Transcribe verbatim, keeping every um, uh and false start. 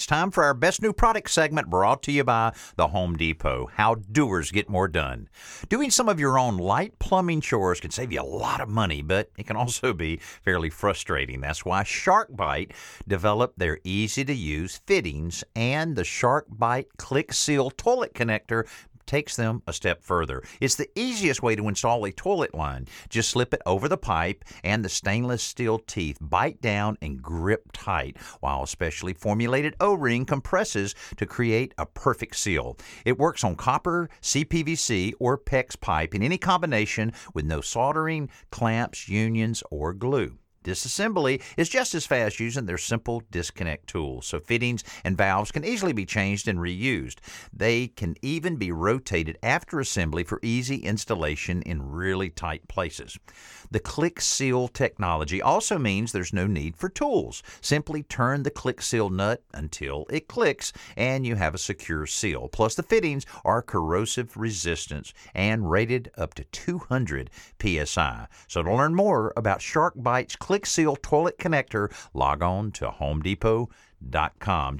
It's time for our Best New Product segment brought to you by the Home Depot. How doers get more done. Doing some of your own light plumbing chores can save you a lot of money, but it can also be fairly frustrating. That's why SharkBite developed their easy-to-use fittings, and the SharkBite Click Seal Toilet Connector takes them a step further. It's the easiest way to install a toilet line. Just slip it over the pipe, and the stainless steel teeth bite down and grip tight, while a specially formulated O-ring compresses to create a perfect seal. It works on copper, C P V C, or PEX pipe in any combination with no soldering, clamps, unions, or glue. Disassembly is just as fast using their simple disconnect tools, so fittings and valves can easily be changed and reused. They can even be rotated after assembly for easy installation in really tight places. The Click Seal technology also means there's no need for tools. Simply turn the Click Seal nut until it clicks, and you have a secure seal. Plus, the fittings are corrosive resistant and rated up to two hundred P S I. So to learn more about SharkBite's Click Seal Toilet Connector, log on to home depot dot com.